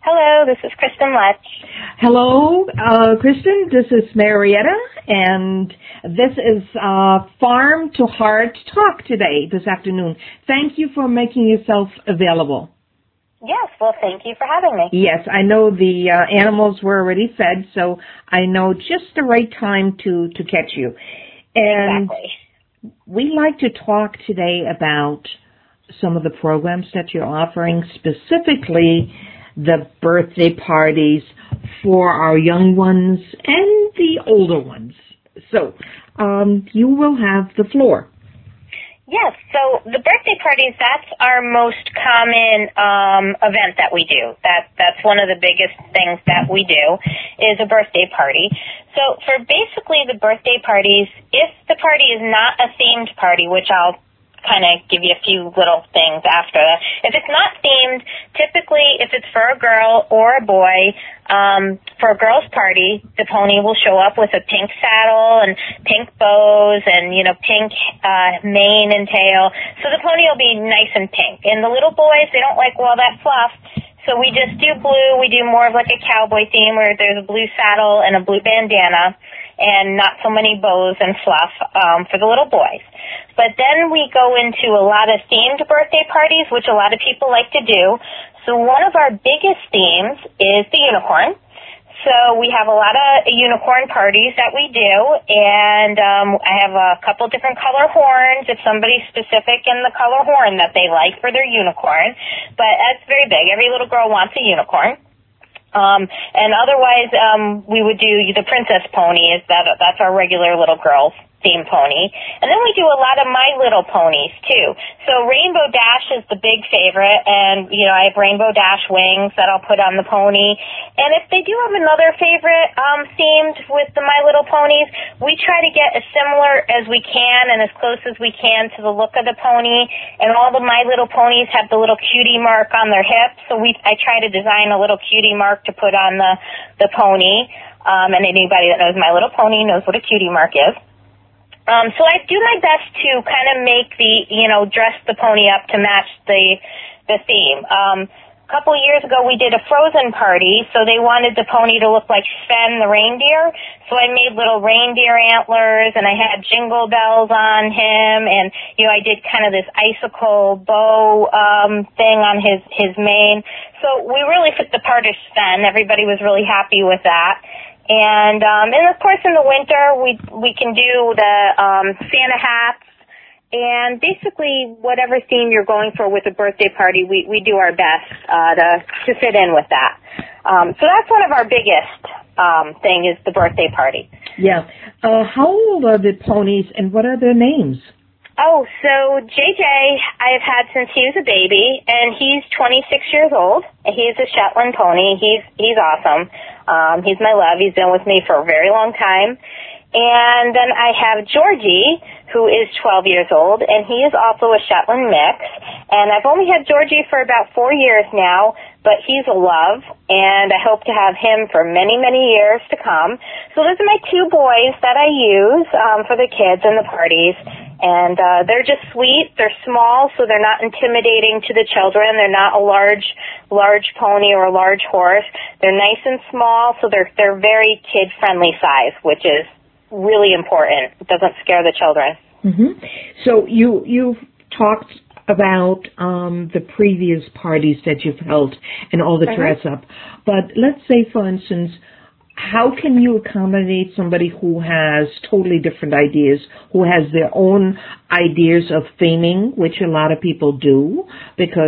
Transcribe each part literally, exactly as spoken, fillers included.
Hello, this is Kristen Letch. Hello, uh, Kristen. This is Marietta, and this is uh, Farm to Heart Talk today, this afternoon. Thank you for making yourself available. Yes, well, thank you for having me. Yes, I know the uh, animals were already fed, so I know just the right time to, to catch you. And exactly. We'd like to talk today about some of the programs that you're offering, specifically the birthday parties for our young ones and the older ones. So um, you will have the floor. Yes, so the birthday parties, that's our most common um, event that we do. That That's one of the biggest things that we do is a birthday party. So for basically the birthday parties, if the party is not a themed party, which I'll kind of give you a few little things after that. If it's not themed, typically if it's for a girl or a boy, um, for a girl's party, the pony will show up with a pink saddle and pink bows and, you know, pink uh, mane and tail. So the pony will be nice and pink. And the little boys, they don't like all that fluff. So we just do blue. We do more of like a cowboy theme where there's a blue saddle and a blue bandana and not so many bows and fluff um, for the little boys. But then we go into a lot of themed birthday parties, which a lot of people like to do. So one of our biggest themes is the unicorn. So we have a lot of unicorn parties that we do, and um, I have a couple different color horns if somebody's specific in the color horn that they like for their unicorn. But that's very big. Every little girl wants a unicorn. Um, and otherwise, um, we would do the princess pony. Is that that's our regular little girls theme pony. And then we do a lot of My Little Ponies too. So Rainbow Dash is the big favorite, and you know I have Rainbow Dash wings that I'll put on the pony. And if they do have another favorite um, themed with the My Little Ponies, we try to get as similar as we can and as close as we can to the look of the pony. And all the My Little Ponies have the little cutie mark on their hips, so we I try to design a little cutie mark to put on the the pony. Um, and anybody that knows My Little Pony knows what a cutie mark is. Um, so I do my best to kind of make the, you know, dress the pony up to match the the theme. Um, a couple of years ago, we did a Frozen party, so they wanted the pony to look like Sven the reindeer. So I made little reindeer antlers, and I had jingle bells on him, and, you know, I did kind of this icicle bow um, thing on his, his mane. So we really fit the part of Sven. Everybody was really happy with that. And, um, and of course in the winter we, we can do the, um, Santa hats and basically whatever theme you're going for with a birthday party, we, we do our best, uh, to, to fit in with that. Um, so that's one of our biggest, um, thing is the birthday party. Yeah. Uh, how old are the ponies and what are their names? Oh, so J J I have had since he was a baby, and he's twenty-six years old. He's a Shetland pony. He's he's awesome. Um, he's my love. He's been with me for a very long time. And then I have Georgie, who is twelve years old, and he is also a Shetland mix. And I've only had Georgie for about four years now, but he's a love, and I hope to have him for many, many years to come. So those are my two boys that I use um, for the kids and the parties. And uh, they're just sweet. They're small, so they're not intimidating to the children. They're not a large, large pony or a large horse. They're nice and small, so they're they're very kid-friendly size, which is really important. It doesn't scare the children. Mm-hmm. So you you've talked about um, the previous parties that you've held and all the dress up, but let's say, for instance, how can you accommodate somebody who has totally different ideas, who has their own ideas of theming, which a lot of people do, because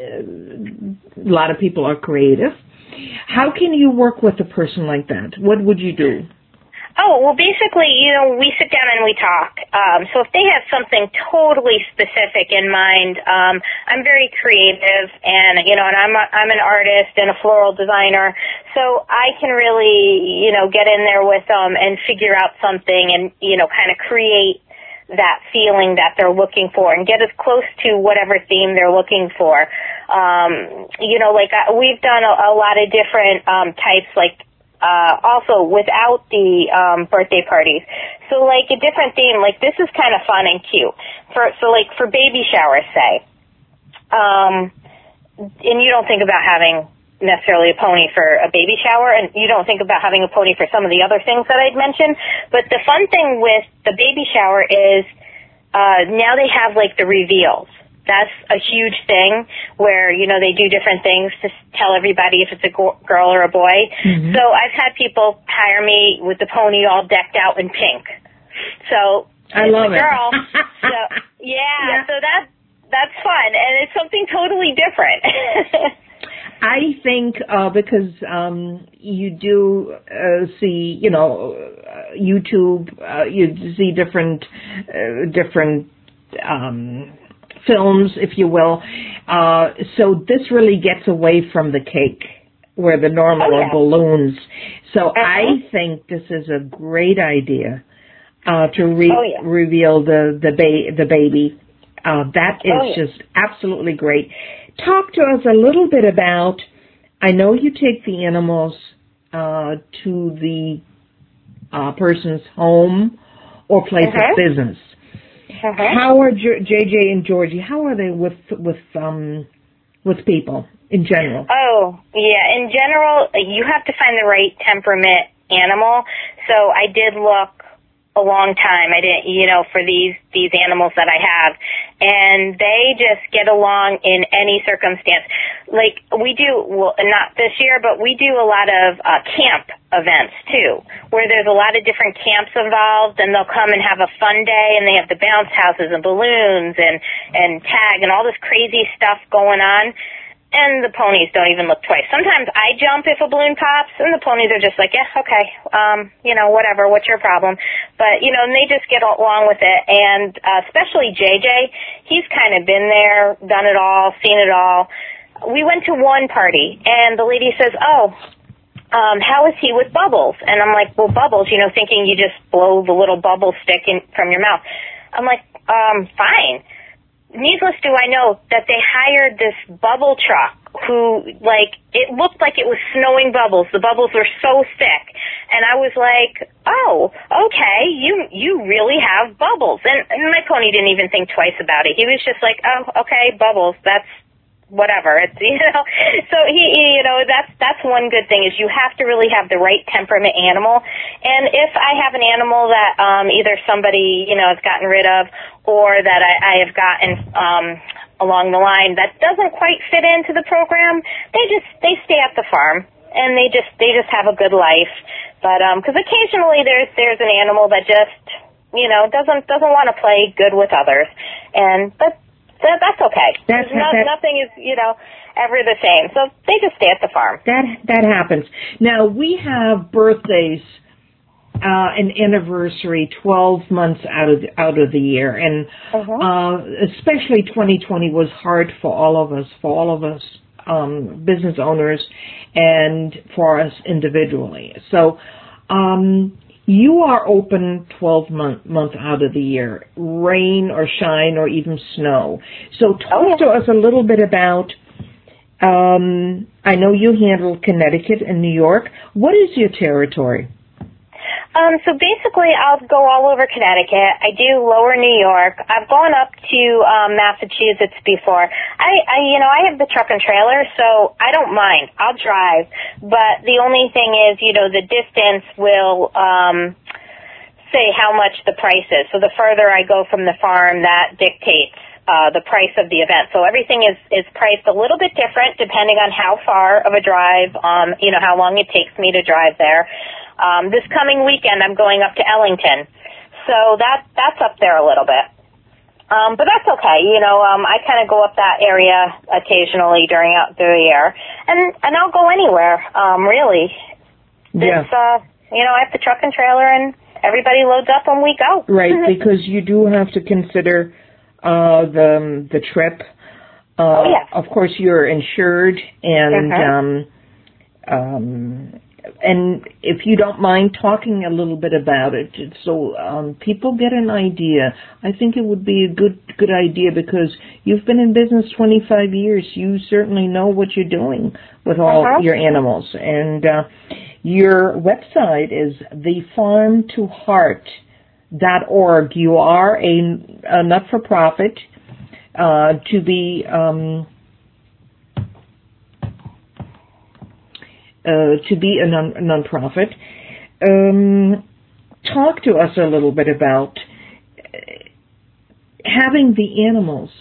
uh-huh. a lot of people are creative. How can you work with a person like that? What would you do? Oh, well, basically, you know, we sit down and we talk. Um, so if they have something totally specific in mind, um, I'm very creative, and you know, and I'm a, I'm an artist and a floral designer, so I can really, you know, get in there with them and figure out something, and you know, kind of create that feeling that they're looking for, and get as close to whatever theme they're looking for. Um, you know, like uh, we've done a, a lot of different um, types, like. Uh, also without the um, birthday parties. So like a different theme, like this is kind of fun and cute. For so like for baby showers, say, um, and you don't think about having necessarily a pony for a baby shower, and you don't think about having a pony for some of the other things that I'd mentioned. But the fun thing with the baby shower is uh, now they have, like, the reveals. That's a huge thing where, you know, they do different things to tell everybody if it's a go- girl or a boy. Mm-hmm. So I've had people hire me with the pony all decked out in pink. So I it's love a girl. it. so, yeah, yeah, so that that's fun, and it's something totally different. I think uh, because um, you do uh, see, you know, uh, YouTube, uh, you see different, uh, different. Um, films, if you will. Uh, so this really gets away from the cake, where the normal oh, yeah. are balloons. So uh-huh. I think this is a great idea uh, to re- oh, yeah. reveal the the, ba- the baby. Uh, that is oh, yeah. just absolutely great. Talk to us a little bit about, I know you take the animals uh, to the uh, person's home or place uh-huh. of business. Uh-huh. How are J J and Georgie? How are they with with um with people in general? Oh, yeah. In general, you have to find the right temperament animal. So I did look a long time. I didn't, you know, for these these animals that I have, and they just get along in any circumstance. Like we do, well, not this year, but we do a lot of uh, camp events too, where there's a lot of different camps involved, and they'll come and have a fun day, and they have the bounce houses and balloons and and tag and all this crazy stuff going on. And the ponies don't even look twice. Sometimes I jump if a balloon pops, and the ponies are just like, yeah, okay, um, you know, whatever, what's your problem? But, you know, and they just get along with it. And uh, especially J J, he's kind of been there, done it all, seen it all. We went to one party, and the lady says, oh, um, how is he with Bubbles? And I'm like, well, Bubbles, you know, thinking you just blow the little bubble stick in from your mouth. I'm like, um, fine. Needless do I know that they hired this bubble truck who, like, it looked like it was snowing bubbles. The bubbles were so thick. And I was like, oh, okay, you you really have bubbles. And, and my pony didn't even think twice about it. He was just like, oh, okay, bubbles, that's whatever. It's, you know, so he, he, you know, that's, that's one good thing is you have to really have the right temperament animal. And if I have an animal that, um, either somebody, you know, has gotten rid of or that I, I have gotten, um, along the line that doesn't quite fit into the program, they just, they stay at the farm and they just, they just have a good life. But, um, cause occasionally there's, there's an animal that just, you know, doesn't, doesn't want to play good with others. And, but, That, that's okay. That's, no, that, nothing is, you know, ever the same. So they just stay at the farm. That that happens. Now, we have birthdays uh, and anniversary twelve months out of the, out of the year. And uh-huh. uh, especially twenty twenty was hard for all of us, for all of us um, business owners and for us individually. So um you are open twelve month, month out of the year, rain or shine or even snow. So talk oh, yeah. to us a little bit about, um, I know you handle Connecticut and New York. What is your territory? Um, so basically, I'll go all over Connecticut. I do lower New York. I've gone up to um, Massachusetts before. I, I, you know, I have the truck and trailer, so I don't mind. I'll drive. But the only thing is, you know, the distance will um, say how much the price is. So the further I go from the farm, that dictates uh, the price of the event. So everything is, is priced a little bit different depending on how far of a drive, um, you know, how long it takes me to drive there. Um, this coming weekend, I'm going up to Ellington, so that that's up there a little bit. Um, but that's okay. You know, um, I kind of go up that area occasionally during out through the year, and and I'll go anywhere. Um, really, yeah. It's, uh, you know, I have the truck and trailer, and everybody loads up when we go. Right, because you do have to consider uh, the the trip. Uh, oh yeah. Of course, you're insured, and uh-huh. um, um, and if you don't mind talking a little bit about it, so um, people get an idea. I think it would be a good good idea because you've been in business twenty-five years. You certainly know what you're doing with all uh-huh. your animals. And uh, your website is the farm to heart dot org. You are a, a not-for-profit uh, to be... Um, uh, to be a non nonprofit. Um, talk to us a little bit about having the animals.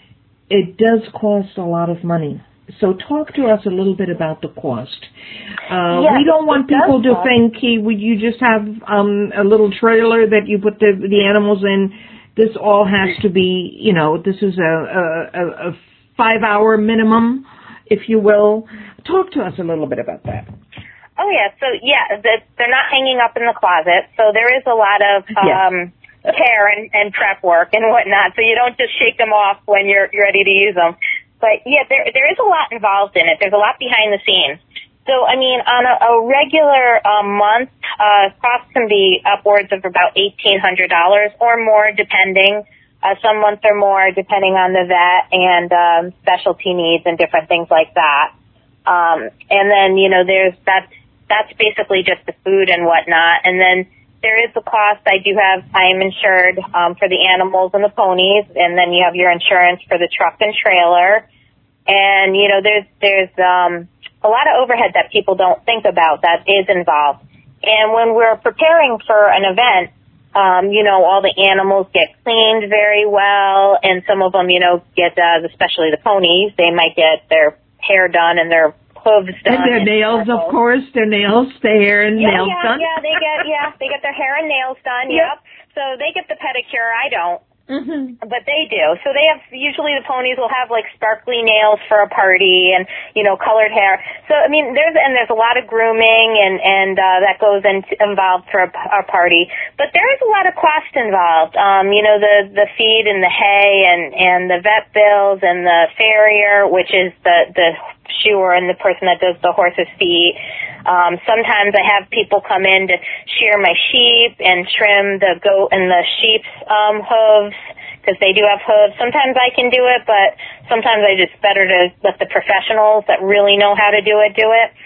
It does cost a lot of money. So talk to us a little bit about the cost. Uh, yes, we don't want people to cost. think, hey, would you just have um, a little trailer that you put the, the animals in? This all has to be, you know, this is a, a, a five-hour minimum, if you will. Talk to us a little bit about that. Oh, yeah. So, yeah, the, they're not hanging up in the closet. So there is a lot of um, yes. care and, and prep work and whatnot. So you don't just shake them off when you're, you're ready to use them. But, yeah, there there is a lot involved in it. There's a lot behind the scenes. So, I mean, on a, a regular um, month, uh, costs can be upwards of about eighteen hundred dollars or more, depending. Uh, some months are more, depending on the vet and um, specialty needs and different things like that. Um, and then, you know, there's that's, that's basically just the food and whatnot. And then there is the cost. I do have, I am insured um, for the animals and the ponies, and then you have your insurance for the truck and trailer. And, you know, there's, there's um, a lot of overhead that people don't think about that is involved. And when we're preparing for an event, um, you know, all the animals get cleaned very well, and some of them, you know, get, uh, especially the ponies, they might get their hair done and their hooves done. And their and nails, of course, their nails, their hair and yeah, nails yeah, done. Yeah, they get, yeah, they get their hair and nails done, yep. yep. So they get the pedicure, I don't. Mm-hmm. But they do. So they have, usually the ponies will have like sparkly nails for a party and, you know, colored hair. So, I mean, there's, and there's a lot of grooming and, and, uh, that goes in, involved for a, a party. But there is a lot of cost involved. Um, you know, the, the feed and the hay and, and the vet bills and the farrier, which is the, the shoer and the person that does the horse's feet. Um, sometimes I have people come in to shear my sheep and trim the goat and the sheep's um, hooves, because they do have hooves. Sometimes I can do it, but sometimes I just better to let the professionals that really know how to do it do it.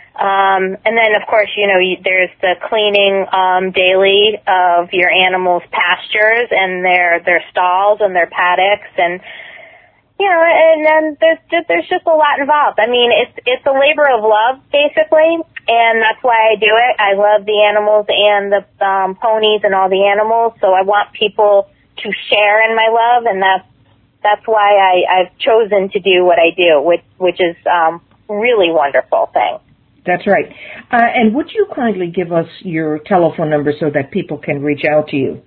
Um, and then, of course, you know, you, there's the cleaning um, daily of your animals' pastures and their their stalls and their paddocks, and you know, and then there's just, there's just a lot involved. I mean, it's it's a labor of love, basically, and that's why I do it. I love the animals and the um, ponies and all the animals, so I want people to share in my love, and that's that's why I, I've chosen to do what I do, which which is um, really wonderful thing. That's right. Uh, and would you kindly give us your telephone number so that people can reach out to you?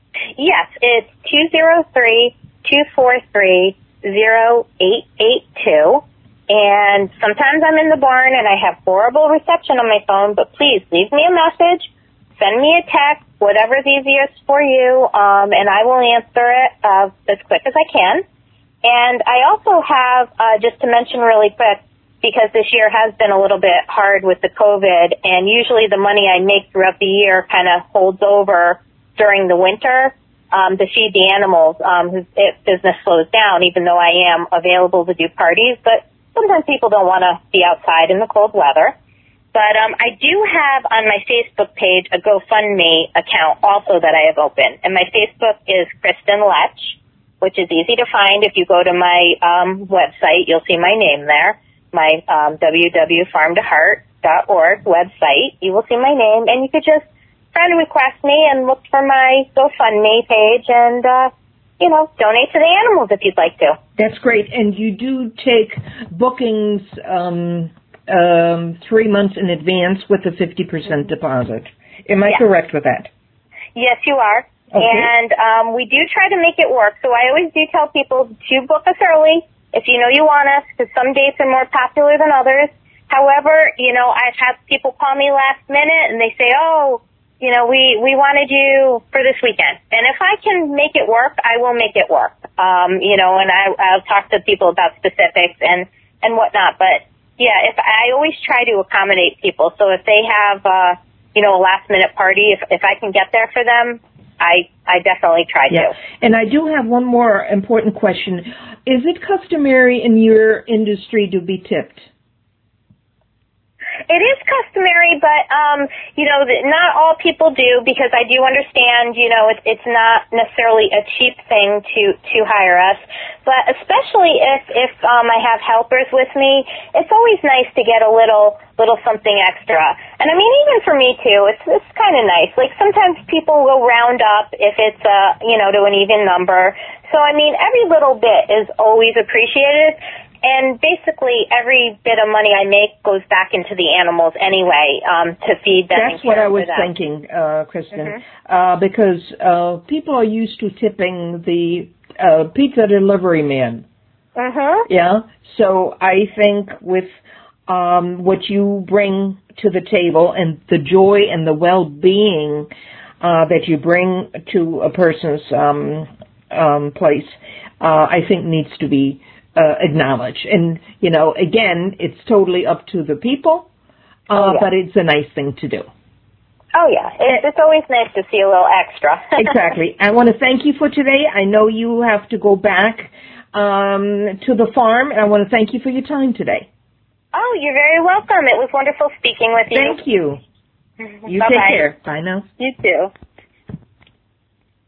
Yes, it's two zero three, two four three, zero eight eight two, and sometimes I'm in the barn and I have horrible reception on my phone, but please leave me a message, send me a text, whatever's easiest for you, um, and I will answer it uh, as quick as I can. And I also have, uh, just to mention really quick, because this year has been a little bit hard with the COVID, and usually the money I make throughout the year kind of holds over during the winter Um, to feed the animals, um, whose business slows down, even though I am available to do parties. But sometimes people don't want to be outside in the cold weather. But um, I do have on my Facebook page a GoFundMe account also that I have opened. And my Facebook is Kristen Lech, which is easy to find. If you go to my um, website, you'll see my name there, my um, w w w dot farm to heart dot org website. You will see my name, and you could just friend request me and look for my GoFundMe page and, uh, you know, donate to the animals if you'd like to. That's great. And you do take bookings um, um, three months in advance with a fifty percent deposit. Am I yes. correct with that? Yes, you are. Okay. And um, we do try to make it work. So I always do tell people to book us early if you know you want us, because some dates are more popular than others. However, you know, I've had people call me last minute and they say, oh, you know, we, we wanted you for this weekend. And if I can make it work, I will make it work. Um, you know, and I, I'll talk to people about specifics and, and whatnot. But, yeah, if I always try to accommodate people. So if they have, uh, you know, a last-minute party, if, if I can get there for them, I, I definitely try yeah. to. And I do have one more important question. Is it customary in your industry to be tipped? it is customary, but, um, you know, the, not all people do, because I do understand, you know, it, it's not necessarily a cheap thing to, to hire us. But especially if, if um, I have helpers with me, it's always nice to get a little little something extra. And I mean, even for me too, it's it's kind of nice. Like sometimes people will round up if it's a, you know, to an even number. So I mean, every little bit is always appreciated. And basically, every bit of money I make goes back into the animals anyway, um, to feed them. That's what I was thinking, uh, Kristen, mm-hmm. uh, because uh, people are used to tipping the uh, pizza delivery man. Uh-huh. Yeah. So I think with um, what you bring to the table and the joy and the well-being uh, that you bring to a person's um, um, place, uh, I think needs to be Uh, acknowledge. And, you know, again, it's totally up to the people, uh, oh, yeah. but it's a nice thing to do. Oh, yeah. It's, it's always nice to see a little extra. Exactly. I want to thank you for today. I know you have to go back um, to the farm, and I want to thank you for your time today. Oh, you're very welcome. It was wonderful speaking with you. Thank you. You Bye-bye. take care. Bye now. You too.